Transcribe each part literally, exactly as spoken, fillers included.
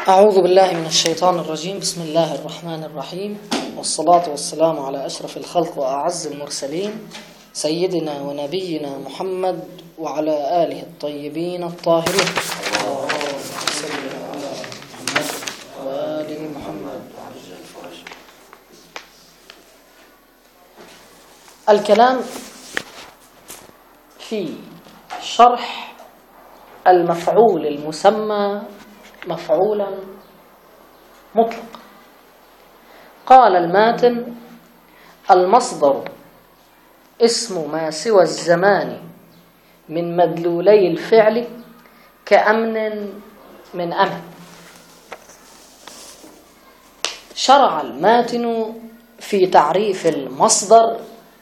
أعوذ بالله من الشيطان الرجيم. بسم الله الرحمن الرحيم، والصلاة والسلام على أشرف الخلق وأعز المرسلين سيدنا ونبينا محمد وعلى آله الطيبين الطاهرين. اللهم صل على محمد وآل محمد. الكلام في شرح المفعول المسمى مفعولا مطلقا. قال الماتن: المصدر اسم ما سوى الزمان من مدلولي الفعل كأمن من أمن. شرع الماتن في تعريف المصدر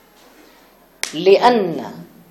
لأن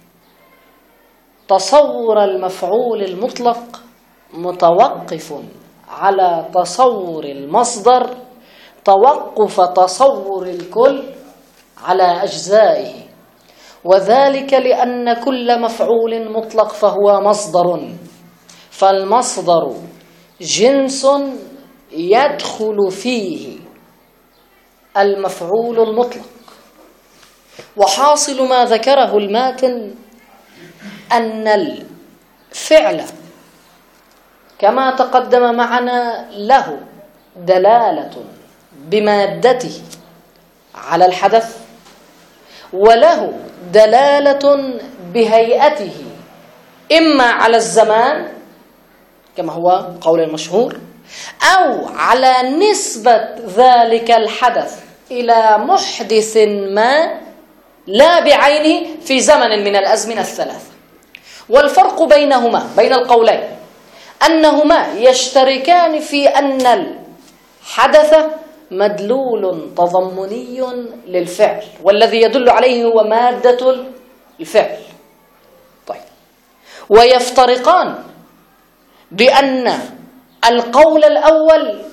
تصور المفعول المطلق متوقف على تصور المصدر توقف تصور الكل على أجزائه، وذلك لأن كل مفعول مطلق فهو مصدر، فالمصدر جنس يدخل فيه المفعول المطلق. وحاصل ما ذكره الماتن أن الفعل كما تقدم معنا له دلالة بمادته على الحدث، وله دلالة بهيئته إما على الزمان كما هو قول المشهور، أو على نسبة ذلك الحدث إلى محدث ما لا بعينه في زمن من الأزمنة الثلاثة. والفرق بينهما بين القولين أنهما يشتركان في أن الحدث مدلول تضمني للفعل، والذي يدل عليه هو مادة الفعل. طيب، ويفترقان بأن القول الأول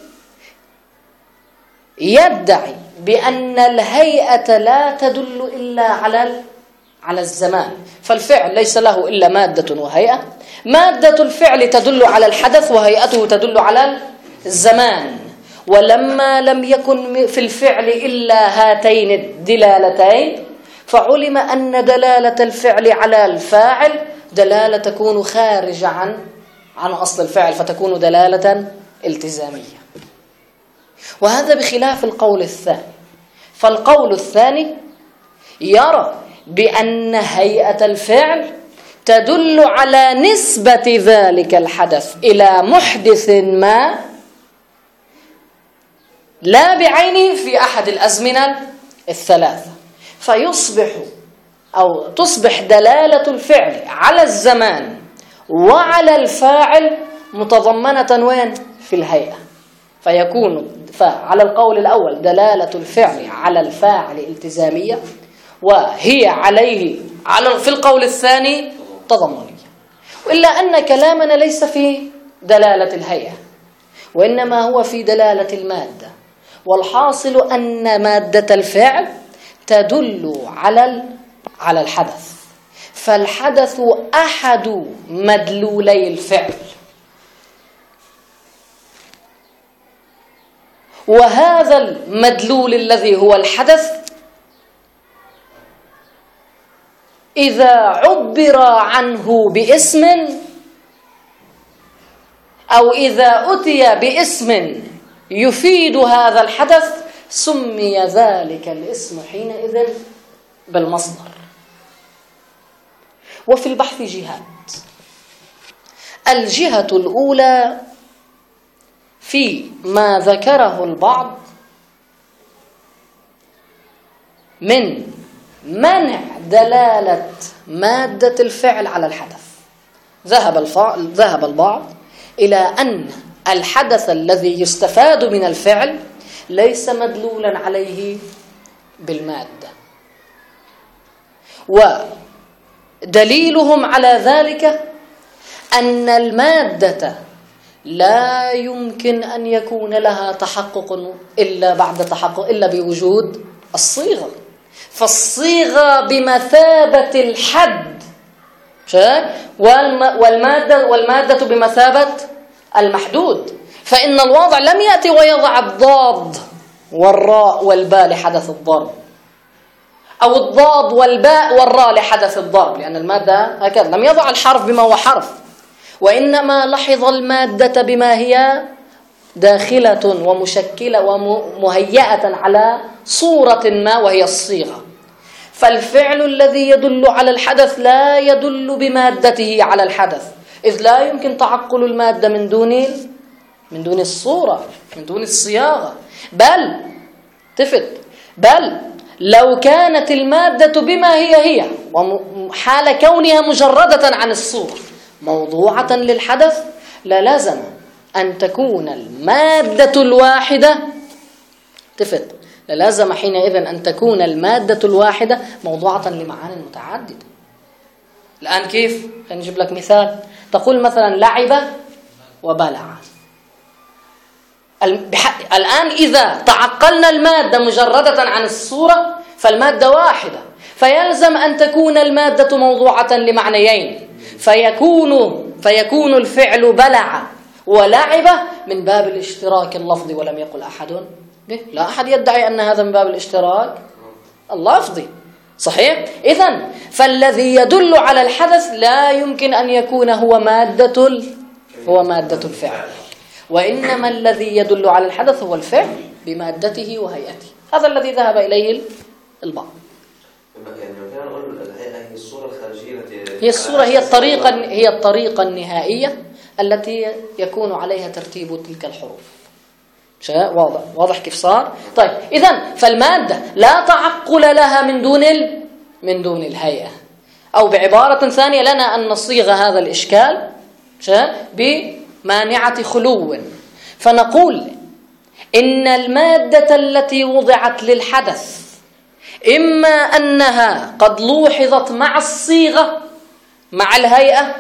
يدعي بأن الهيئة لا تدل إلا على على الزمان، فالفعل ليس له إلا مادة وهيئة، مادة الفعل تدل على الحدث وهيئته تدل على الزمان. ولما لم يكن في الفعل إلا هاتين الدلالتين فعلم أن دلالة الفعل على الفاعل دلالة تكون خارجة عن عن أصل الفعل، فتكون دلالة التزامية. وهذا بخلاف القول الثاني، فالقول الثاني يرى بأن هيئة الفعل تدل على نسبة ذلك الحدث إلى محدث ما لا بعينه في أحد الأزمنة الثلاثة، فيصبح أو تصبح دلالة الفعل على الزمان وعلى الفاعل متضمنة وين؟ في الهيئة. فيكون فعلى القول الأول دلالة الفعل على الفاعل التزامية، وهي عليه على في القول الثاني تضمنية. وإلا أن كلامنا ليس في دلالة الهيئة، وإنما هو في دلالة المادة. والحاصل أن مادة الفعل تدل على على الحدث، فالحدث أحد مدلولي الفعل، وهذا المدلول الذي هو الحدث إذا عبر عنه باسم أو إذا أتي باسم يفيد هذا الحدث سمي ذلك الاسم حينئذ بالمصدر. وفي البحث جهات. الجهة الأولى في ما ذكره البعض من منع دلالة مادة الفعل على الحدث. ذهب ذهب البعض إلى أن الحدث الذي يستفاد من الفعل ليس مدلولا عليه بالمادة، ودليلهم على ذلك أن المادة لا يمكن أن يكون لها تحقق إلا بعد تحقق إلا بوجود الصيغة، فالصيغة بمثابة الحد والمادة والمادة بمثابة المحدود، فإن الواضع لم يأتي ويضع الضاد والراء والباء لحدث الضرب، أو الضاد والباء والراء لحدث الضرب، لأن المادة هكذا لم يضع الحرف بما هو حرف، وإنما لحظ المادة بما هي داخلة ومشكلة ومهيئة على صورة ما وهي الصيغة. فالفعل الذي يدل على الحدث لا يدل بمادته على الحدث، إذ لا يمكن تعقل المادة من دون من دون الصورة، من دون الصياغة. بل تفت بل لو كانت المادة بما هي هي وحال كونها مجردة عن الصورة موضوعة للحدث للازم أن تكون المادة الواحدة تفت للازم حينئذ أن تكون المادة الواحدة موضوعة لمعان متعددة. الآن كيف؟ خلينا نجيب لك مثال. تقول مثلا لعب وبلع. الآن إذا تعقلنا المادة مجردة عن الصورة فالمادة واحدة، فيلزم أن تكون المادة موضوعة لمعنيين، فيكون فيكون الفعل بلع ولعب من باب الاشتراك اللفظي، ولم يقل أحد به. لا أحد يدعي أن هذا من باب الاشتراك اللفظي، صحيح؟ إذن فالذي يدل على الحدث لا يمكن أن يكون هو مادة هو مادة الفعل، وإنما الذي يدل على الحدث هو الفعل بمادته وهيئته. هذا الذي ذهب إليه البعض. هي الصورة الخارجية هي الصورة هي الطريقة هي الطريقة النهائية التي يكون عليها ترتيب تلك الحروف. واضح واضح كيف صار؟ طيب إذن فالمادة لا تعقل لها من دون ال... من دون الهيئة، أو بعبارة ثانية لنا أن نصيغ هذا الإشكال بمانعة خلو، فنقول إن المادة التي وضعت للحدث إما أنها قد لوحظت مع الصيغة مع الهيئة،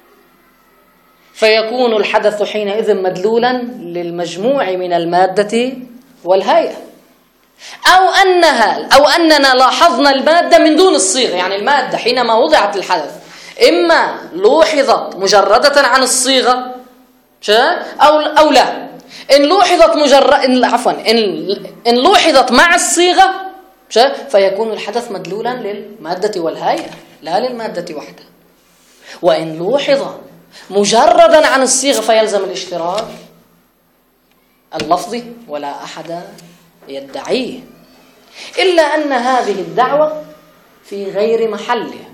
فيكون الحدث حينئذ مدلولا للمجموع من المادة والهيئة، أو أنها أو أننا لاحظنا المادة من دون الصيغة، يعني المادة حينما وضعت للحدث إما لوحظت مجردة عن الصيغة أو أو لا. إن لوحظت مجرد عفوا إن إن لوحظت مع الصيغة فيكون الحدث مدلولا للمادة والهيئة لا للمادة وحدها. وإن لوحظ مجردا عن الصيغة فيلزم الاشتراك اللفظي، ولا أحد يدعيه، إلا أن هذه الدعوة في غير محلها،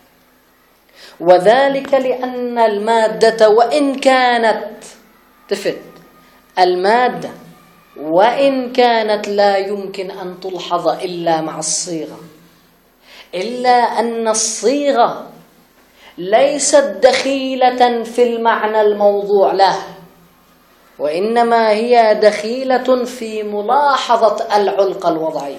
وذلك لأن المادة وإن كانت تفت المادة وإن كانت لا يمكن أن تلحظ إلا مع الصيغة، إلا أن الصيغة ليست دخيلة في المعنى الموضوع له، وإنما هي دخيلة في ملاحظة العلقة الوضعية.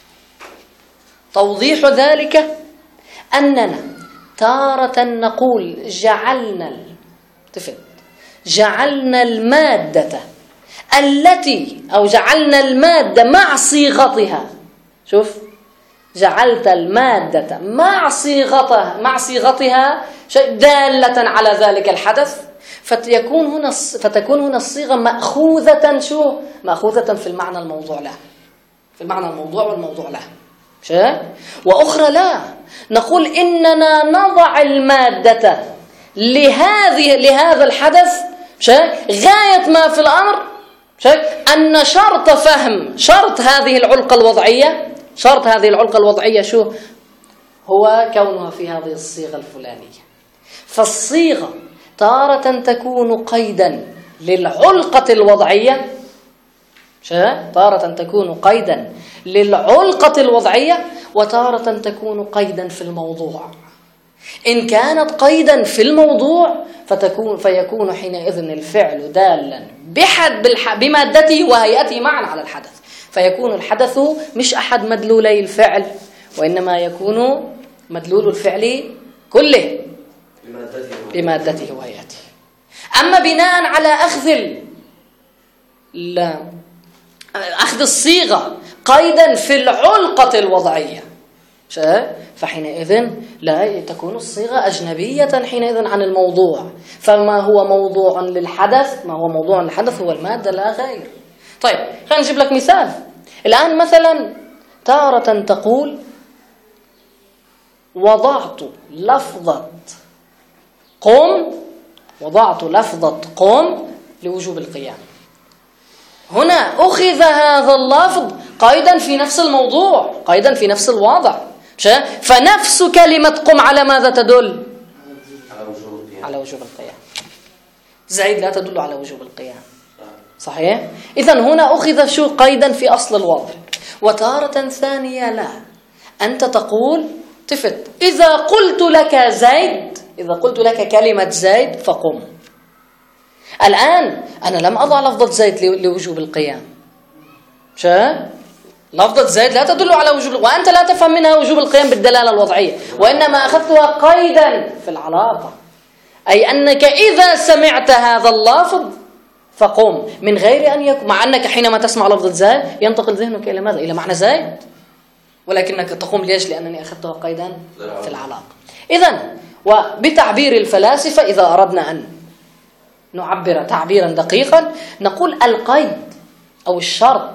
توضيح ذلك أننا تارة نقول جعلنا تفت جعلنا المادة التي أو جعلنا المادة مع صيغتها. شوف، جعلت المادة مع صيغتها مع صيغتها دالة على ذلك الحدث، فتكون هنا فتكون هنا الصيغة مأخوذة شو مأخوذة في المعنى الموضوع له، في المعنى الموضوع والموضوع له. وأخرى لا، نقول إننا نضع المادة لهذه لهذا الحدث غاية ما في الأمر أن شرط فهم شرط هذه العلقة الوضعية شرط هذه العلقة الوضعية شو هو؟ كونها في هذه الصيغة الفلانية. فالصيغة تارة تكون قيدا للعلقة الوضعية تارة تكون قيدا للعلقة الوضعية وتارة تكون قيدا في الموضوع. إن كانت قيدا في الموضوع فتكون فيكون حينئذ الفعل دالا بحد بمادته وهيئته معا على الحدث، فيكون الحدث مش أحد مدلولي الفعل، وإنما يكون مدلول الفعل كله بمادته وهيئته. أما بناء على أخذ لا أخذ الصيغة قيدا في العلقة الوضعية فحينئذ لا تكون الصيغة أجنبية حينئذ عن الموضوع. فما هو موضوع للحدث ما هو موضوع للحدث هو المادة لا غير. طيب خلينا نجيب لك مثال. الآن مثلا تارة تقول وضعت لفظة قم وضعت لفظة قم لوجوب القيام. هنا أخذ هذا اللفظ قيدا في نفس الموضوع، قيدا في نفس الوضع. فنفس كلمة قم على ماذا تدل؟ على وجوب القيام. زيد لا تدل على وجوب القيام، صحيح؟ إذن هنا أخذ شو قيدا في أصل الوضع. وتارة ثانية لا، أنت تقول تفت إذا قلت لك زيد، إذا قلت لك كلمة زيد فقم. الآن أنا لم أضع لفظة زيد لوجوب القيام. شا؟ لفظة زيد لا تدل على وجوب، وأنت لا تفهم منها وجوب القيام بالدلالة الوضعية، وإنما أخذتها قيدا في العلاقة، أي أنك إذا سمعت هذا اللفظ فقم، من غير أن يكون، مع أنك حينما تسمع لفظة زيد ينتقل ذهنك إلى ماذا؟ إلى معنى زيد، ولكنك تقوم ليش؟ لأنني أخذتها قيدا في العلاقة. إذن وبتعبير الفلاسفة إذا أردنا أن نعبر تعبيرا دقيقا نقول القيد أو الشرط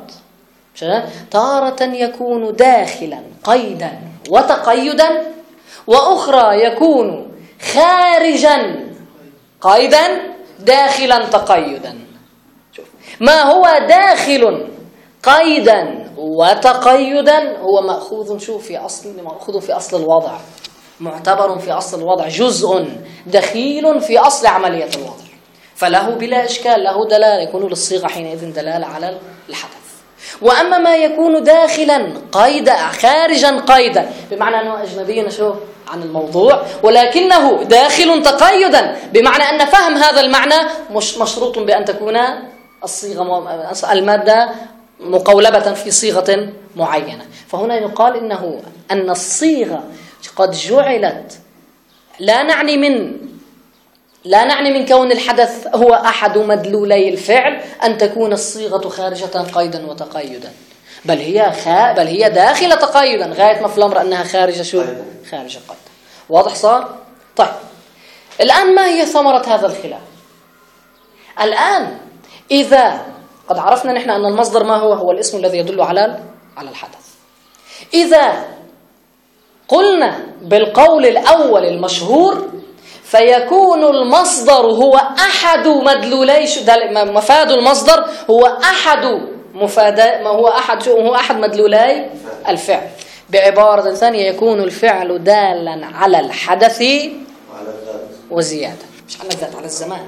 تارة يكون داخلا قيدا وتقيدا، وأخرى يكون خارجا قيدا داخلا تقيدا. ما هو داخل قيدا وتقيدا هو مأخوذ شوف في أصل مأخوذ في أصل الوضع، معتبر في أصل الوضع، جزء دخيل في أصل عملية الوضع، فله بلا إشكال له دلالة، يكون للصيغة حينئذ دلالة على الحدث. وأما ما يكون داخلا قيدا خارجا قيدا بمعنى أنه أجنبي شو عن الموضوع، ولكنه داخل تقيدا بمعنى أن فهم هذا المعنى مش مشروط بأن تكون الصيغة المادة مقولبة في صيغة معينة. فهنا يقال إنه أن الصيغة قد جعلت لا نعني من لا نعني من كون الحدث هو أحد مدلولي الفعل أن تكون الصيغة خارجة قيدا وتقيدا، بل هي خا بل هي داخلة تقيدا غاية ما في الأمر أنها خارجة شو خارجة قيدا. واضح صار؟ طيب الآن ما هي ثمرة هذا الخلاف؟ الآن إذا قد عرفنا نحن أن المصدر ما هو هو الاسم الذي يدل على على الحدث. إذا قلنا بالقول الأول المشهور فيكون المصدر هو أحد مدلولي مفاد المصدر هو أحد مفاد ما هو أحد هو أحد مدلولي الفعل. بعبارة ثانية يكون الفعل دالا على الحدث وزيادة، مش على الذات، على الزمان.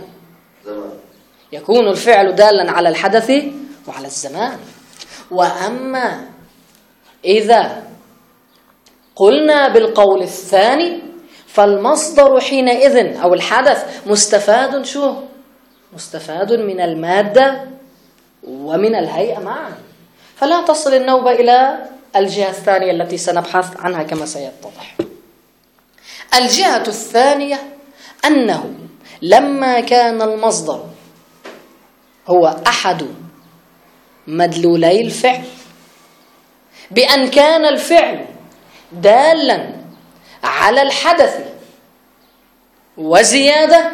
يكون الفعل دالا على الحدث وعلى الزمان. وأما إذا قلنا بالقول الثاني فالمصدر حينئذ أو الحدث مستفاد شو؟ مستفاد من المادة ومن الهيئة معا، فلا تصل النوبة إلى الجهة الثانية التي سنبحث عنها كما سيتضح. الجهة الثانية أنه لما كان المصدر هو أحد مدلولي الفعل بأن كان الفعل دالا على الحدث وزيادة،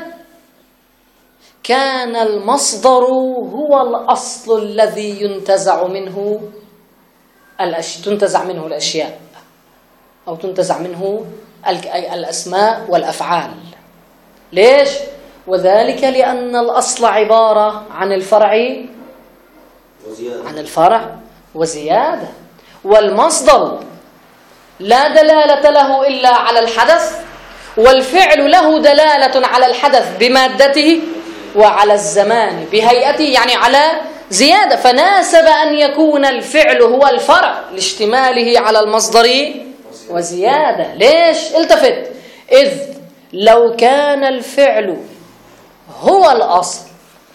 كان المصدر هو الأصل الذي ينتزع منه الأش... تنتزع منه الأشياء أو تنتزع منه الأسماء والأفعال. ليش؟ وذلك لأن الأصل عبارة عن الفرع وزيادة. عن الفرع وزيادة، والمصدر لا دلالة له إلا على الحدث، والفعل له دلالة على الحدث بمادته وعلى الزمان بهيئته، يعني على زيادة، فناسب أن يكون الفعل هو الفرع لاشتماله على المصدر وزيادة. ليش؟ التفت، إذ لو كان الفعل هو الأصل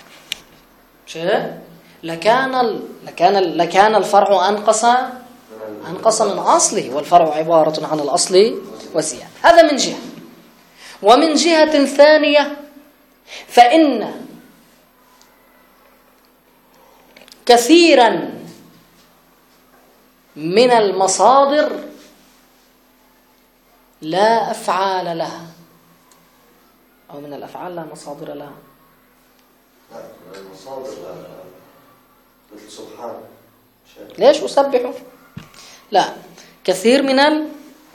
لكان لكان لكان الفرع أنقص أنقص من أصله، والفرع عبارة عن الأصل وزيادة. هذا من جهة. ومن جهة ثانية فإن كثيرا من المصادر لا أفعال لها، أو من الأفعال لا مصادر لها. لا المصادر لا، مثل سبحان. ليش أسبحه؟ لا، كثير من ال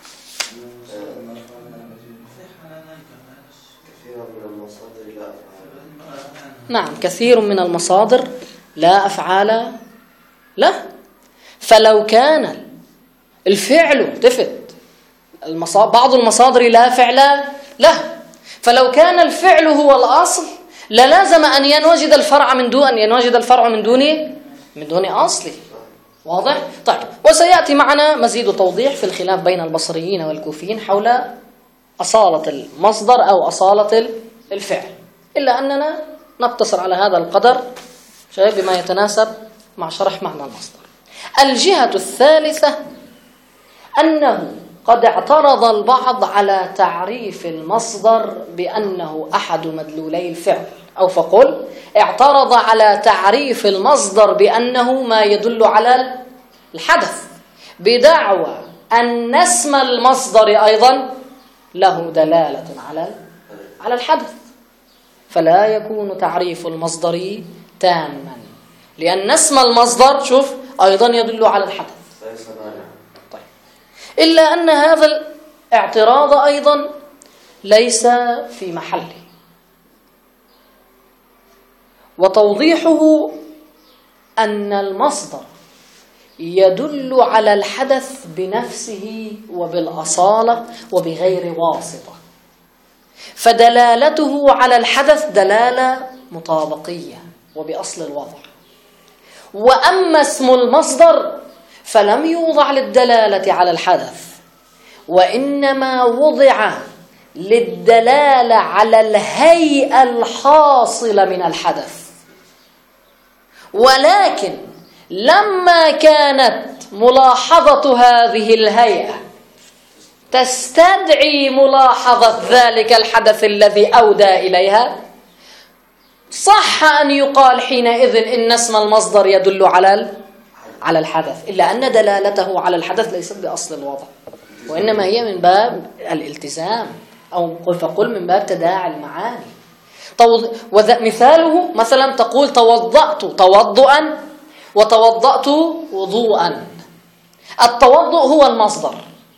نعم كثير من المصادر لا أفعال له. فلو كان الفعل تفت المصادر، بعض المصادر لا فعل له، فلو كان الفعل هو الأصل للازم أن ينوجد الفرع من دون أن ينوجد الفرع من دون من دون أصله. واضح؟ طيب، وسيأتي معنا مزيد توضيح في الخلاف بين البصريين والكوفيين حول أصالة المصدر أو أصالة الفعل، إلا أننا نقتصر على هذا القدر بما يتناسب مع شرح معنى المصدر. الجهة الثالثة أنه قد اعترض البعض على تعريف المصدر بأنه أحد مدلولي الفعل، أو فقل اعترض على تعريف المصدر بأنه ما يدل على الحدث، بدعوى أن اسم المصدر أيضا له دلالة على على الحدث، فلا يكون تعريف المصدر تاما، لأن اسم المصدر شوف أيضا يدل على الحدث. طيب، إلا أن هذا الاعتراض أيضا ليس في محله، وتوضيحه أن المصدر يدل على الحدث بنفسه وبالأصالة وبغير واسطة، فدلالته على الحدث دلالة مطابقية وبأصل الوضع. وأما اسم المصدر فلم يوضع للدلالة على الحدث، وإنما وضع للدلالة على الهيئة الحاصلة من الحدث. ولكن لما كانت ملاحظة هذه الهيئة تستدعي ملاحظة ذلك الحدث الذي أودى إليها، صح أن يقال حينئذ إن اسم المصدر يدل على على الحدث، إلا أن دلالته على الحدث ليست بأصل الوضع، وإنما هي من باب الالتزام، أو فقل من باب تداعي المعاني. مثاله مثلا تقول توضأت توضؤا وتوضأت وضوءا. التوضؤ هو المصدر،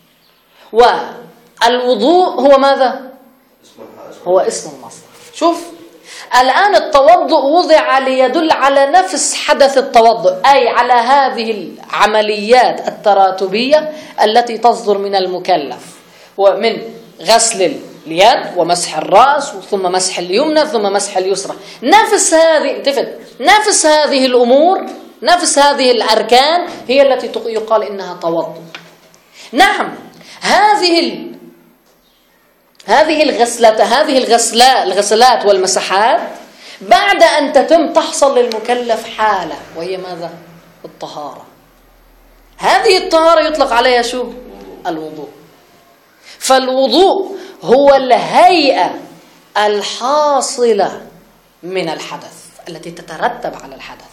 والوضوء هو ماذا؟ هو اسم المصدر. شوف الآن التوضؤ وضع ليدل على نفس حدث التوضؤ، أي على هذه العمليات التراتبية التي تصدر من المكلف، ومن غسل اليد ومسح الرأس ثم مسح اليمنى ثم مسح اليسرى. نفس هذه انتفت نفس هذه الأمور، نفس هذه الأركان هي التي يقال إنها توضؤ. نعم، هذه ال... هذه الغسلات هذه الغسلات الغسلات والمسحات بعد أن تتم تحصل للمكلف حالة، وهي ماذا؟ الطهارة. هذه الطهارة يطلق عليها شو؟ الوضوء. فالوضوء هو الهيئة الحاصلة من الحدث التي تترتب على الحدث.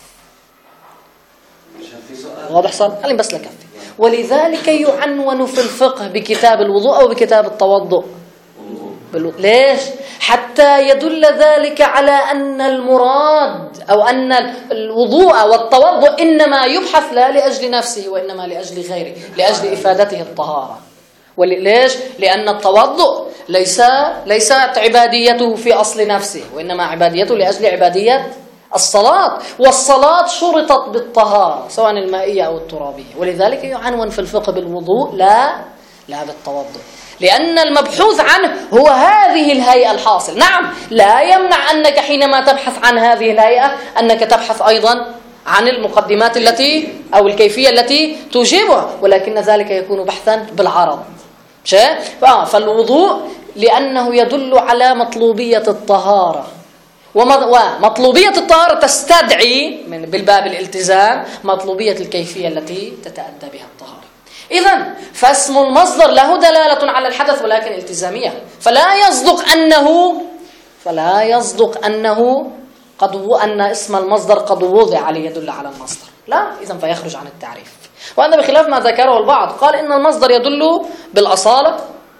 واضح صار؟ خليني بس لكفي. ولذلك يعنون في الفقه بكتاب الوضوء أو بكتاب التوضؤ. ليش؟ حتى يدل ذلك على أن المراد أو أن الوضوء والتوضؤ إنما يبحث لا لأجل نفسه وإنما لأجل غيره، لأجل إفادته الطهارة. وليش؟ لأن التوضؤ ليس ليست عباديته في أصل نفسه، وإنما عباديته لأجل عبادية الصلاة، والصلاة شرطت بالطهارة سواء المائية أو الترابية. ولذلك يعنون في الفقه بالوضوء لا لا بالتوضؤ، لأن المبحوث عنه هو هذه الهيئة الحاصل. نعم، لا يمنع أنك حينما تبحث عن هذه الهيئة أنك تبحث أيضا عن المقدمات التي أو الكيفية التي توجبها، ولكن ذلك يكون بحثا بالعرض. فالوضوء لأنه يدل على مطلوبية الطهارة، ومطلوبية الطهارة تستدعي من بالباب الالتزام مطلوبية الكيفية التي تتأدى بها الطهارة. إذن فاسم المصدر له دلالة على الحدث ولكن التزامية، فلا يصدق أنه فلا يصدق أنه قد أن اسم المصدر قد وضع ليدل على المصدر، لا، إذن فيخرج عن التعريف. وهذا بخلاف ما ذكره البعض، قال إن المصدر يدل بالأصالة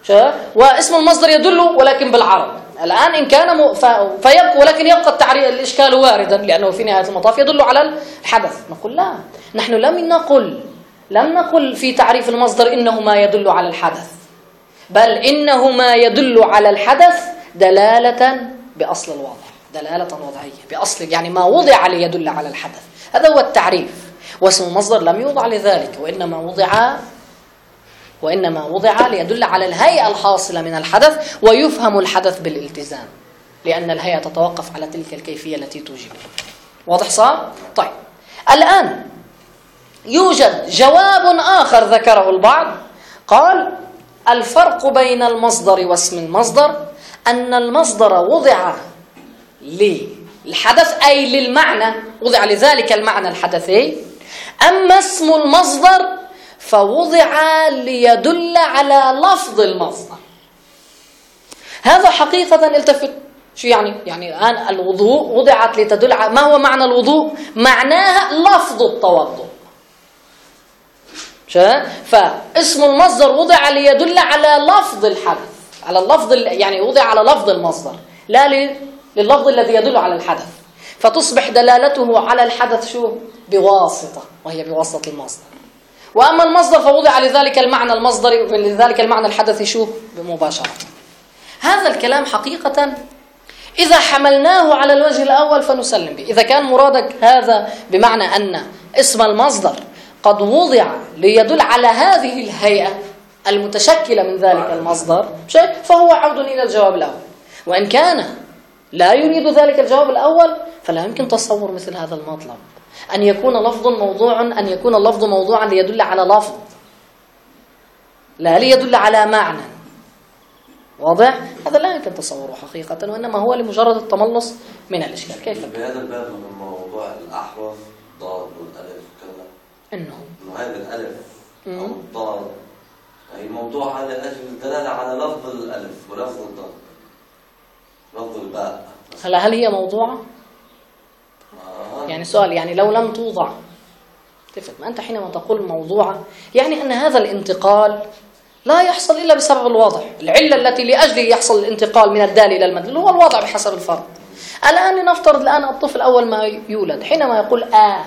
واسم المصدر يدل ولكن بالعرض. الآن إن كان م... ف... فيبقى ولكن يبقى التعريف الإشكال واردا لأنه في نهاية المطاف يدل على الحدث. نقول لا، نحن لم نقل لم نقل في تعريف المصدر إنه ما يدل على الحدث، بل إنه ما يدل على الحدث دلالة بأصل الوضع، دلالة وضعية بأصل، يعني ما وضع ليدل على الحدث. هذا هو التعريف. واسم المصدر لم يوضع لذلك، وإنما وضع وإنما وضع ليدل على الهيئة الحاصلة من الحدث، ويفهم الحدث بالالتزام، لأن الهيئة تتوقف على تلك الكيفية التي توجبه. واضح صار؟ طيب، الآن يوجد جواب آخر ذكره البعض، قال الفرق بين المصدر واسم المصدر أن المصدر وضع للحدث أي للمعنى، وضع لذلك المعنى الحدثي، أما اسم المصدر فوضع ليدل على لفظ المصدر. هذا حقيقة التفت شو يعني؟ يعني الآن الوضوء وضعت لتدل على ما هو معنى الوضوء؟ معناها لفظ التوضؤ. فاسم المصدر وضع ليدل على لفظ الحدث، على اللفظ، يعني وضع على لفظ المصدر لا لللفظ الذي يدل على الحدث، فتصبح دلالته على الحدث شو؟ بواسطة، وهي بواسطة المصدر. وأما المصدر فوضع لذلك المعنى المصدري، لذلك المعنى الحدثي شو؟ بمباشرة. هذا الكلام حقيقة إذا حملناه على الوجه الأول فنسلم به. إذا كان مرادك هذا بمعنى أن اسم المصدر قد وضع ليدل على هذه الهيئة المتشكلة من ذلك المصدر شيء، فهو عود إلى الجواب الأول. وإن كان لا يريد ذلك الجواب الأول فلا يمكن تصور مثل هذا المطلب، أن يكون لفظ موضوع أن يكون اللفظ موضوعا ليدل على لفظ لا ليدل على معنى. واضح؟ هذا لا يمكن تصوره حقيقة، وإنما هو لمجرد التملص من الإشكال. كيف؟ بهذا الباب من موضوع الأحرف ضاد والألف كذا، إنه إنه هذا الألف أو الضاد هي موضوع على أجل الدلالة على لفظ الألف ولفظ الضاد، لفظ الباء. هلا هل هي موضوعة؟ آه. يعني سؤال، يعني لو لم توضع تفهم، ما أنت حينما تقول موضوعة يعني أن هذا الانتقال لا يحصل إلا بسبب الوضع، العلة التي لأجله يحصل الانتقال من الدال إلى المدل هو الوضع بحسب الفرد. الآن لنفترض الآن الطفل أول ما يولد حينما يقول آه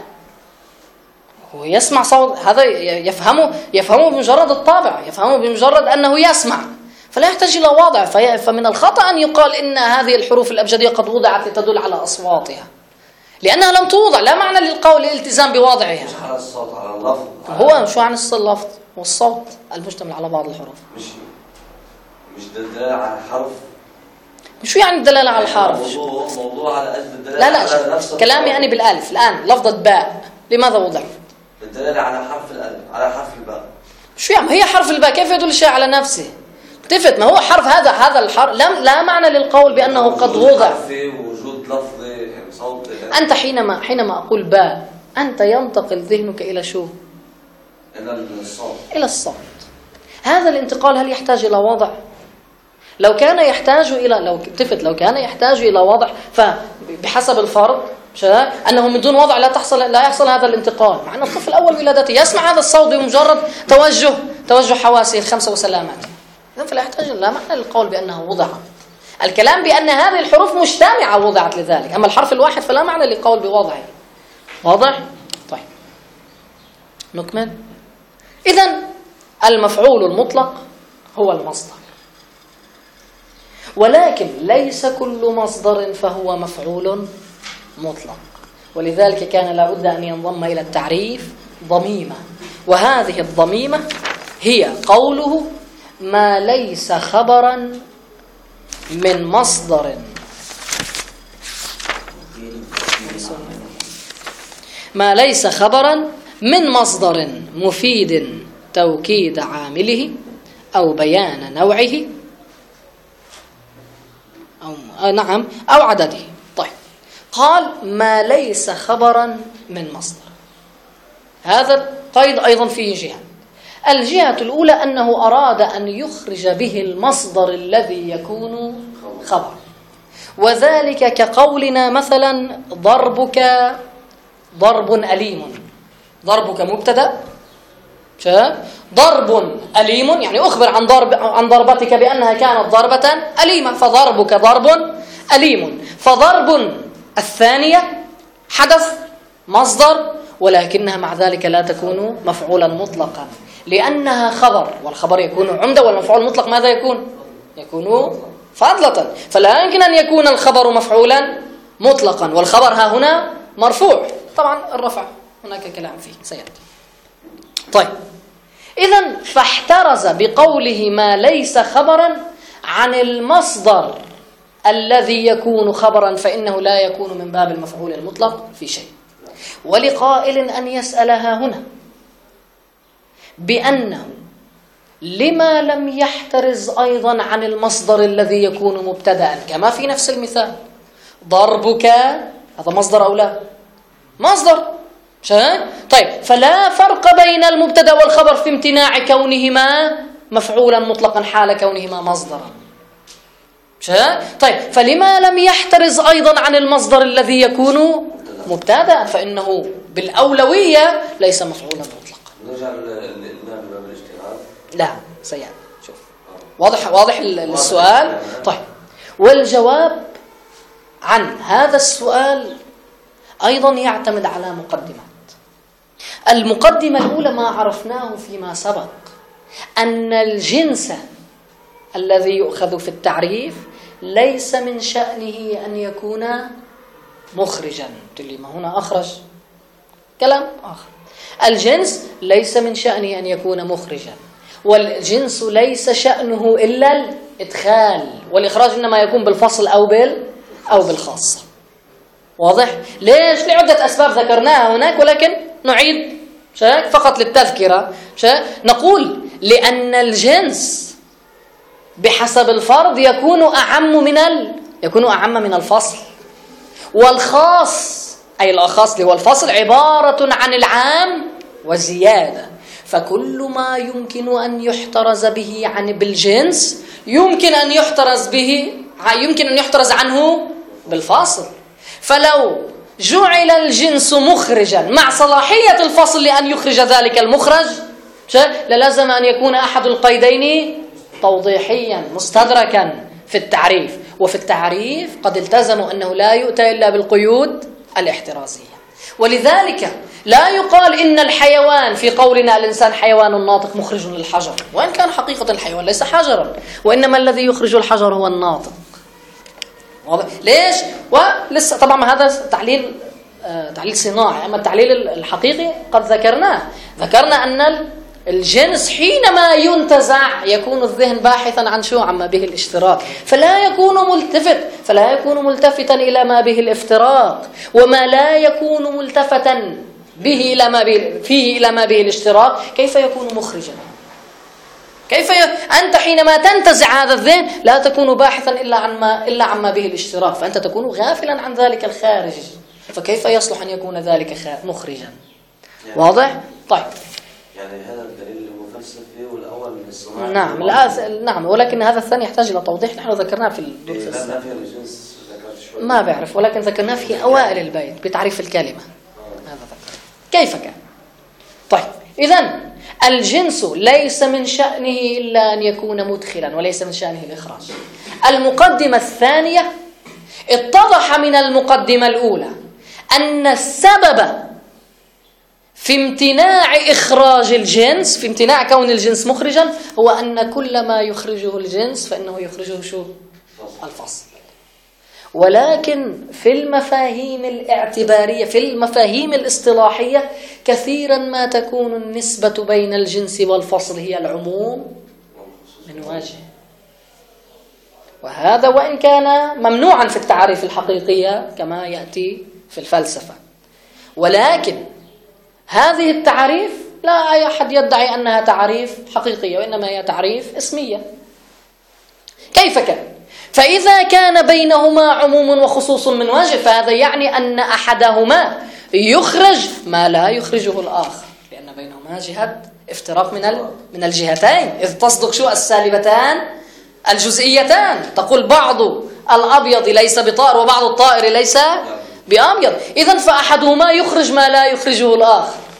هو يسمع صوت، هذا يفهمه يفهمه بمجرد الطابع، يفهمه بمجرد أنه يسمع، فلا يحتاج إلى وضع. فمن الخطأ أن يقال إن هذه الحروف الأبجدية قد وضعت لتدل على أصواتها، لأنها لم توضع، لا معنى للقول الالتزام بوضعها. مش على الصوت، على اللفظ. هو شو عن اللفظ والصوت المجتمع على بعض الحروف؟ مش مش دلالة على الحرف. شو يعني الدلالة على الحرف؟ موضوع موضوع على أجل الدلالة. لا لا على نفس كلامي يعني بالألف. الآن لفظة باء لماذا وضع؟ الدلالة على حرف الألف، على حرف الباء. شو يعني هي حرف الباء كيف يدل الشيء على نفسه؟ تفت ما هو حرف هذا هذا الحرف لا, لا معنى للقول بأنه قد وضع. وجود لفظ صوت. أنت حينما حينما أقول باء أنت ينتقل ذهنك إلى شو؟ إلى الصوت. إلى الصوت. هذا الانتقال هل يحتاج إلى وضع؟ لو كان يحتاج إلى لو تفت لو كان يحتاج إلى وضع فبحسب الفرض أنه من دون وضع لا تحصل لا يحصل هذا الانتقال، مع أن الطفل أول ولادته يسمع هذا الصوت بمجرد توجه توجه حواسه الخمسة وسلامته، إذن فلا يحتاج لا معنى للقول بأنه وضع. الكلام بأن هذه الحروف مجتمعة وضعت لذلك، أما الحرف الواحد فلا معنى للقول بوضعه. واضح؟ طيب نكمل. إذن المفعول المطلق هو المصدر، ولكن ليس كل مصدر فهو مفعول مطلق، ولذلك كان لابد أن ينضم إلى التعريف ضميمة، وهذه الضميمة هي قوله ما ليس خبرا من مصدر ما ليس خبرا من مصدر مفيد توكيد عامله أو بيان نوعه أو نعم أو عدده. طيب قال ما ليس خبرا من مصدر، هذا القيد أيضا فيه جهة. الجهة الأولى أنه أراد أن يخرج به المصدر الذي يكون خبر، وذلك كقولنا مثلا ضربك ضرب أليم. ضربك مبتدأ ضرب أليم، يعني أخبر عن ضرب عن ضربتك بأنها كانت ضربة أليمة، فضربك ضرب أليم. فضرب الثانية حدث مصدر، ولكنها مع ذلك لا تكون مفعولا مطلقا لأنها خبر، والخبر يكون عمدة، والمفعول المطلق ماذا يكون؟ يكون فضلة. فلا يمكن أن يكون الخبر مفعولا مطلقا، والخبر ها هنا مرفوع. طبعا الرفع هناك كلام فيه سيأتي. طيب، إذن فاحترز بقوله ما ليس خبرا عن المصدر الذي يكون خبرا، فإنه لا يكون من باب المفعول المطلق في شيء. ولقائل أن يسألها هنا بأنه لما لم يحترز أيضا عن المصدر الذي يكون مبتدأ، كما في نفس المثال ضربك، هذا مصدر أو لا؟ مصدر. طيب، فلا فرق بين المبتدأ والخبر في امتناع كونهما مفعولا مطلقا حال كونهما مصدرا. طيب، فلما لم يحترز أيضا عن المصدر الذي يكون مبتدأ، فإنه بالأولوية ليس مفعولا مطلقا. نرجع للإمام باب الاجتهاد. لا سيأتي. شوف واضح واضح السؤال. طيب، والجواب عن هذا السؤال أيضا يعتمد على مقدمات. المقدمة الأولى ما عرفناه فيما سبق، أن الجنس الذي يؤخذ في التعريف ليس من شأنه أن يكون مخرجا. تقول ما هنا أخرج كلام آخر. الجنس ليس من شأنه أن يكون مخرجا، والجنس ليس شأنه إلا الإدخال، والإخراج إنما يكون بالفصل أو بال أو بالخاصة. واضح؟ ليش؟ لعدة أسباب ذكرناها هناك، ولكن نعيد فقط للتذكرة. نقول لأن الجنس بحسب الفرض يكون أعم من ال... يكون أعم من الفصل، والخاص أي الأخص اللي هو الفصل عبارة عن العام وزيادة. فكل ما يمكن أن يحترز به عن بالجنس يمكن أن يحترز به يمكن أن يحترز عنه بالفصل. فلو جعل الجنس مخرجا مع صلاحية الفصل لأن يخرج ذلك المخرج، للازم أن يكون أحد القيدين توضيحيا مستدركا في التعريف. وفي التعريف قد التزموا أنه لا يؤتى إلا بالقيود الاحترازية. ولذلك لا يقال إن الحيوان في قولنا الإنسان حيوان ناطق مخرج للحجر، وإن كان حقيقة الحيوان ليس حجرا، وإنما الذي يخرج الحجر هو الناطق. ليش؟ ولسه طبعا هذا تعليل آه تعليل صناعي، أما التعليل الحقيقي قد ذكرناه. ذكرنا أن الجنس حينما ينتزع يكون الذهن باحثا عن شو؟ عما به الاشتراك، فلا يكون ملتفت فلا يكون ملتفتا إلى ما به الافتراق، وما لا يكون ملتفتا به إلى ما به فيه إلى ما به الاشتراك كيف يكون مخرجا؟ كيف ي... أنت حينما تنتزع هذا الذهن لا تكون باحثا إلا عن ما إلا عما به الاشتراك، فأنت تكون غافلا عن ذلك الخارج، فكيف يصلح أن يكون ذلك مخرجا؟ واضح؟ طيب، يعني هذا الدليل المفلسفي والأول من الصناعة. نعم الآن نعم، ولكن هذا الثاني يحتاج إلى توضيح. نحن ذكرناه في الدرس إيه لا في الجنس ذكرت شوي ما بعرف، ولكن ذكرناه في أوائل البيت بتعريف الكلمة. آه. هذا ذكر كيف كان. طيب، إذن الجنس ليس من شأنه إلا أن يكون مدخلا، وليس من شأنه الإخراج. المقدمة الثانية اتضح من المقدمة الأولى أن السبب في امتناع إخراج الجنس، في امتناع كون الجنس مخرجا، هو أن كل ما يخرجه الجنس فإنه يخرجه شو؟ الفصل. ولكن في المفاهيم الاعتبارية، في المفاهيم الاصطلاحية، كثيرا ما تكون النسبة بين الجنس والفصل هي العموم من وجه، وهذا وإن كان ممنوعا في التعاريف الحقيقية كما يأتي في الفلسفة. ولكن هذه التعاريف لا أي أحد يدعي أنها تعاريف حقيقية، وإنما هي تعاريف اسمية. كيف كان؟ فإذا كان بينهما عموم وخصوص من وجه، فهذا يعني أن أحدهما يخرج ما لا يخرجه الآخر، لأن بينهما جهة افتراق من من الجهتين، إذ تصدق شو السالبتان الجزئيتان. تقول بعض الأبيض ليس بطائر وبعض الطائر ليس بأبيض، إذن فأحدهما يخرج ما لا يخرجه الآخر.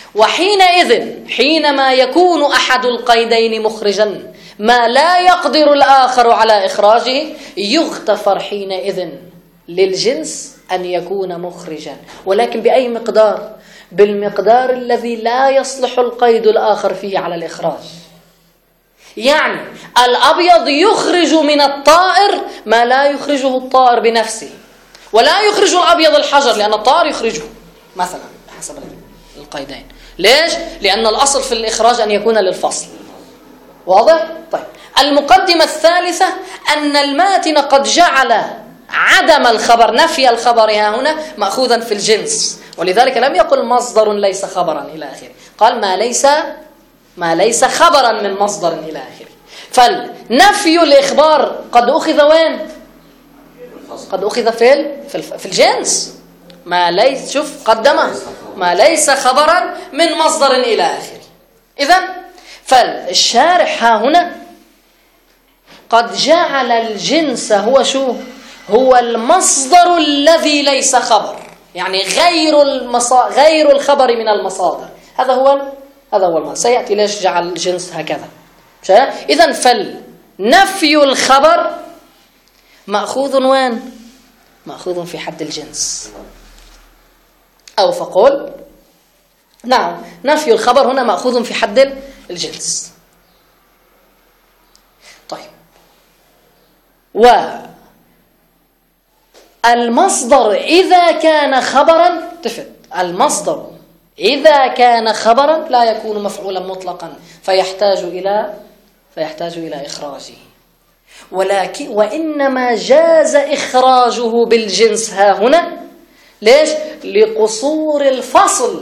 وحينئذ حينما يكون أحد القيدين مخرجا ما لا يقدر الآخر على إخراجه يغتفر حينئذ للجنس أن يكون مخرجا، ولكن بأي مقدار؟ بالمقدار الذي لا يصلح القيد الآخر فيه على الإخراج. يعني الأبيض يخرج من الطائر ما لا يخرجه الطائر بنفسه، ولا يخرج الأبيض الحجر لأن الطائر يخرجه مثلا حسب القيدين. ليش؟ لأن الأصل في الإخراج أن يكون للفصل. واضح؟ طيب، المقدمة الثالثة أن الماتن قد جعل عدم الخبر، نفي الخبر ها هنا مأخوذا في الجنس، ولذلك لم يقل مصدر ليس خبرا إلى آخره، قال ما ليس ما ليس خبرا من مصدر إلى آخره. فالنفي الإخبار قد أخذ وين؟ قد أخذ في في الجنس. ما ليس، شوف قدمه، ما ليس خبرا من مصدر إلى آخره. إذن فالشارح ها هنا قد جعل الجنس هو شو؟ هو المصدر الذي ليس خبر، يعني غير المصا... غير الخبر من المصادر. هذا هو هذا هو المعنى. سيأتي ليش جعل الجنس هكذا. إذن فالنفي الخبر مأخوذ وين؟ مأخوذ في حد الجنس. أو فقول نعم، نفي الخبر هنا مأخوذ في حد الجنس. طيب، والمصدر إذا كان خبرا، تفت المصدر إذا كان خبرا لا يكون مفعولا مطلقا فيحتاج إلى فيحتاج إلى إخراجه، ولكن وإنما جاز إخراجه بالجنس ها هنا. ليش؟ لقصور الفصل،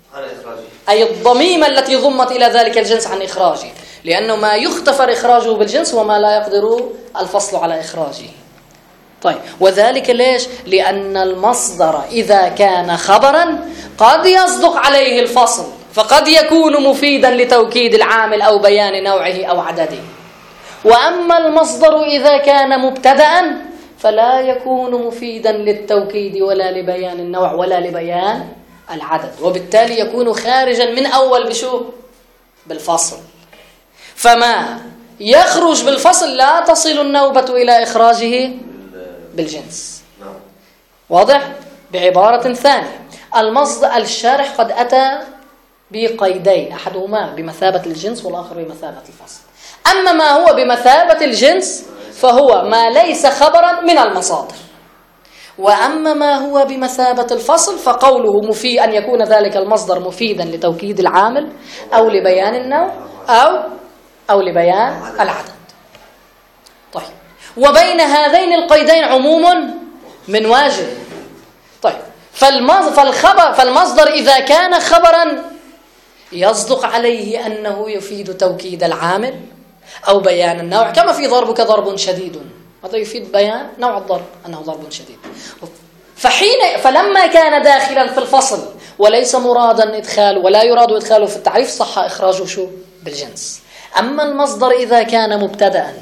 أي الضميمة التي ضمت إلى ذلك الجنس عن إخراجه، لأنه ما يختفر إخراجه بالجنس وما لا يقدر الفصل على إخراجه. طيب، وذلك ليش؟ لأن المصدر إذا كان خبرا قد يصدق عليه الفصل، فقد يكون مفيدا لتوكيد العامل أو بيان نوعه أو عدده. وأما المصدر إذا كان مبتدأ فلا يكون مفيدا للتوكيد ولا لبيان النوع ولا لبيان العدد، وبالتالي يكون خارجا من أول بشو؟ بالفصل. فما يخرج بالفصل لا تصل النوبة إلى إخراجه بالجنس. واضح؟ بعبارة ثانية، المصدر الشارح قد أتى بقيدين، أحدهما بمثابة الجنس والآخر بمثابة الفصل. أما ما هو بمثابة الجنس فهو ما ليس خبرا من المصادر، وأما ما هو بمثابة الفصل فقوله مفيد أن يكون ذلك المصدر مفيدا لتوكيد العامل أو لبيان النوع أو أو لبيان العدد. طيب، وبين هذين القيدين عموم من واجب. طيب، فالخبر فالمصدر إذا كان خبرا يصدق عليه أنه يفيد توكيد العامل أو بيان النوع، كما في ضربك ضرب شديد، هذا يفيد بيان نوع الضرب أنه ضرب شديد. فحين فلما كان داخلا في الفصل وليس مرادا إدخال ولا يراد إدخاله في التعريف صح إخراجه شو؟ بالجنس. أما المصدر إذا كان مبتدأ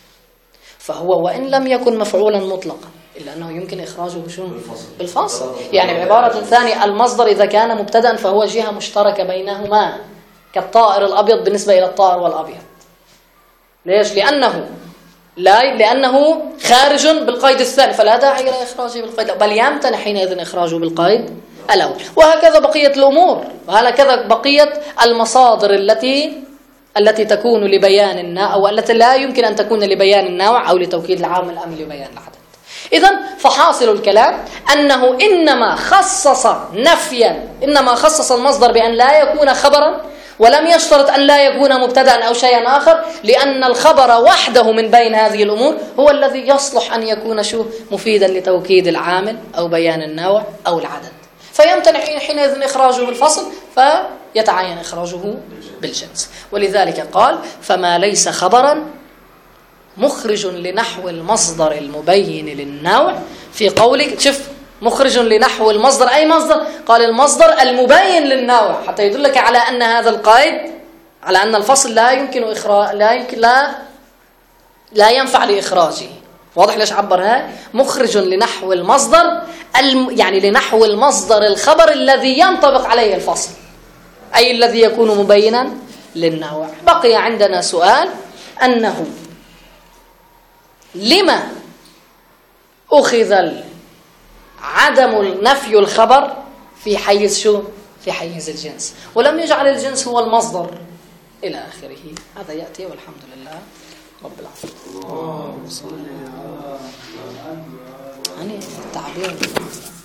فهو وإن لم يكن مفعولا مطلقا إلا أنه يمكن إخراجه شو؟ بالفصل. يعني بعبارة ثانية، المصدر إذا كان مبتدأ فهو جهة مشتركة بينهما، كالطائر الأبيض بالنسبة إلى الطائر والأبيض. ليش؟ لأنه لا لأنه خارج بالقيد الثاني فلا داعي إلى إخراجه بالقيد، بل يمتنع حينئذ إخراجه بالقيد الأول. وهكذا بقية الأمور، وهكذا بقية المصادر التي التي تكون لبيان النوع أو التي لا يمكن أن تكون لبيان النوع أو لتوكيد العامل أم لبيان العدد. إذن فحاصل الكلام أنه إنما خصص نفيا إنما خصص المصدر بأن لا يكون خبرا، ولم يشترط أن لا يكون مبتدأ أو شيئا آخر، لأن الخبر وحده من بين هذه الأمور هو الذي يصلح أن يكون شو؟ مفيدا لتوكيد العامل أو بيان النوع أو العدد، فيمتنع حينئذ إخراجه بالفصل فيتعين إخراجه بالجنس. ولذلك قال فما ليس خبرا مخرج لنحو المصدر المبين للنوع. في قولك شوف مخرج لنحو المصدر، أي مصدر؟ قال المصدر المبين للنوع، حتى يدلك على أن هذا القيد على أن الفصل لا يمكن إخراج لا يمكن لا لا ينفع لإخراجه. واضح ليش عبر هاي؟ مخرج لنحو المصدر الم... يعني لنحو المصدر الخبر الذي ينطبق عليه الفصل. أي الذي يكون مبينا للنوع. بقي عندنا سؤال أنه لما أخذ عدم نفي الخبر في حيز شو؟ في حيز الجنس، ولم يجعل الجنس هو المصدر إلى آخره. هذا يأتي والحمد لله رب العالمين. يعني التعبير